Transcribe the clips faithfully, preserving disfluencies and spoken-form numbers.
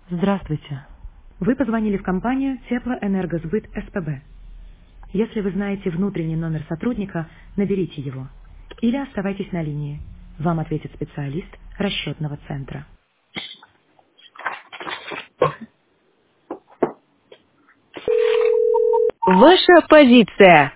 Здравствуйте. Вы позвонили в компанию Теплоэнергосбыт СПБ. Если вы знаете внутренний номер сотрудника, наберите его. Или оставайтесь на линии. Вам ответит специалист расчетного центра. Ваша позиция.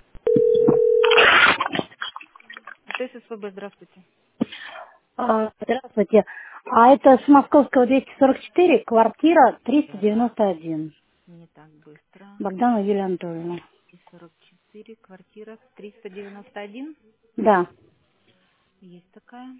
Это СПБ, здравствуйте. А, Здравствуйте. А это с Московского двести сорок четыре, квартира триста Так, девяносто один. не так быстро. Богдана Юлия Анатольевна. И сорок четыре, квартира триста девяносто один. Да. Есть такая.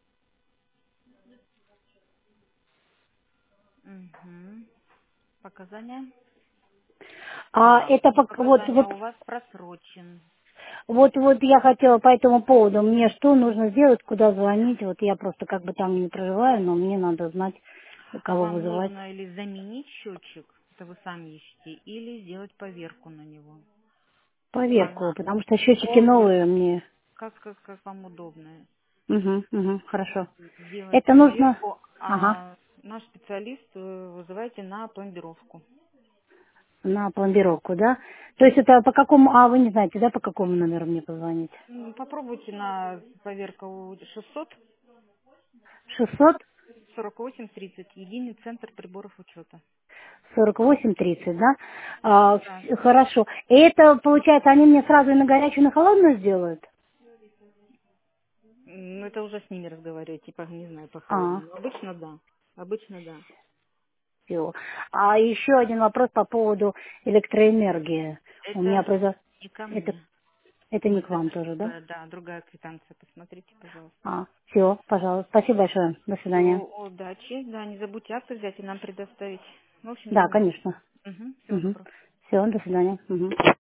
Угу. Показания. А А, это не пок- вот, показания вот, у вас просрочен. вот, вот я хотела по этому поводу. Мне что нужно сделать, куда звонить? Вот я просто как бы там не проживаю, но мне надо знать, А кого вам вызывать. нужно или заменить счетчик, это вы сами ищете, или сделать поверку на него? Поверку, Она, потому что счетчики он, новые мне. как, как, как вам удобно, Угу, угу, хорошо. сделать Это нужно... поверку, Ага. а наш специалист э, вызывайте на пломбировку. На пломбировку, да? То есть это по какому... А, вы не знаете, да, по какому номеру мне позвонить? М, Попробуйте на поверку шестьсот Шестьсот сорок восемь тридцать, единый центр приборов учета. сорок восемь тридцать, да? А, Да. вс- хорошо. И это, получается, они мне сразу и на горячую, и на холодную сделают? М, Это уже с ними разговаривать, типа, не знаю, по А, холодному. Обычно да. Обычно да. все. А еще один вопрос по поводу электроэнергии. У меня Это произошло... не ко Это, мне. это не к Это вам тоже, да? другая, да, другая квитанция. Посмотрите, пожалуйста. А, все, пожалуйста. Спасибо большое. До свидания. Все, удачи. Да, не забудьте акты взять и нам предоставить. В общем, Да, делаем. конечно. Угу, всего Угу. доброго. Все, до свидания. Мгм.